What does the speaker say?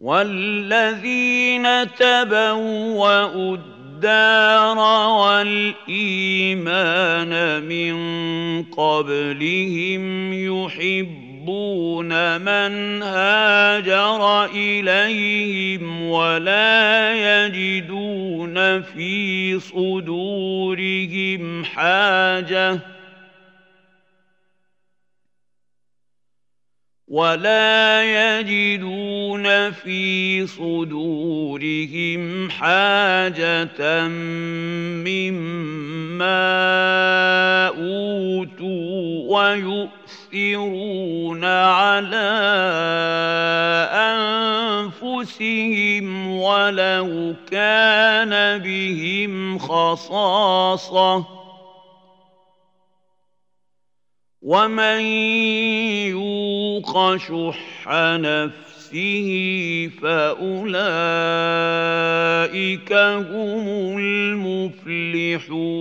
والذين تبوأوا الدار والإيمان من قبلهم يحبون من هاجر إليهم ولا يجدون في صدورهم حاجة مما أوتوا ويؤثرون على أنفسهم ولو كان بهم خصاصة ومن يوق شح نفسه فأولئك هم المفلحون.